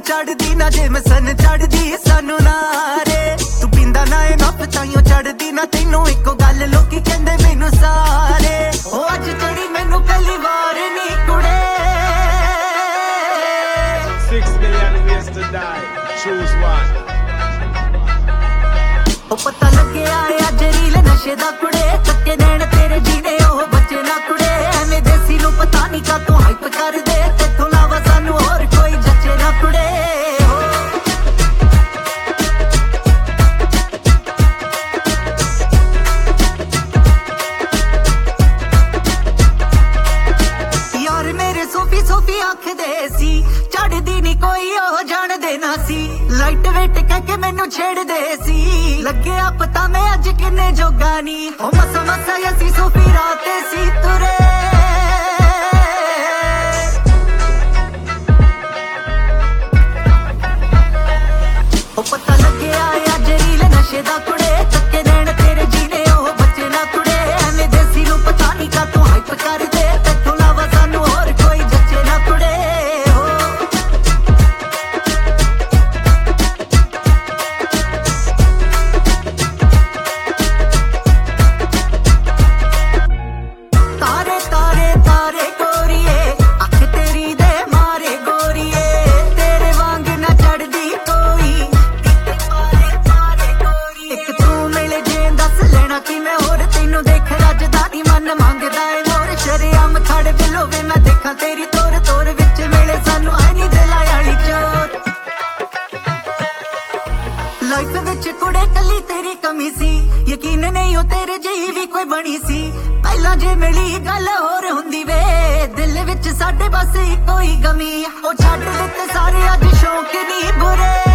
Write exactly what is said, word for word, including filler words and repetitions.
चढ़दी ना जे मैं सन चढ़दी सानू नारे तू पींदा ना ए नप ताइयों चढ़दी ना तैनू इको गल लोकी कहंदे मैनू सारे ओ अज चढ़ी मैनू पहली बार नी कुड़े Six million ways to die, choose one. ओ पता लगे आए अज रील नशे दा कुड़े तक्के नैन तेरे जीने ओ बच्चे ना कुड़े एवें देसी नू पता नहीं का तू हाइप कर दे तेथों लावा सानू और कोई जच्चे ना कुड़े यार मेरे सोफी सोफी आखदे सी चढ़दी नी कोई ओ जान देना सी लाइट वेट कह के मैनू छेड़दे सी लगे आ पता मैं अज किन्ने जोगा नी ओ मसा मसा असी सोफी रात सी तुरे ओ पता लगे आए अज रील नशे दा कुड़े चक्के नैन तेरे जीने ओ बच्चे ना कुड़े एवें देसी नू पता नहीं का तू हाइप कर दे तेथों लावा सानू और कोई जच्चे ना कुड़े तारे तारे तारे गोरिए अख तेरी दे मारे गोरिए तेरे वांग ना चढ़दी कोई तारे तारे गोरिए एक तू मिले जे दस लेना कि मैं होर तैनू देख रजदा नी मन मंगदा ए मोर शरेआम खड़ बिलो वे मैं देखा तेरी तोर तोर विच मिले सानू आई नी दिला वाली चोर लाइफ विच कुड़े कली तेरी कमी सी यकीन नहीं हो तेरे जेही भी कोई बनी सी पहला जे मिली गल होर हुंदी वे दिल विच साडे बस इको ही गमी ओ छड्ड दित्ते सारे अज शौक नी बुरे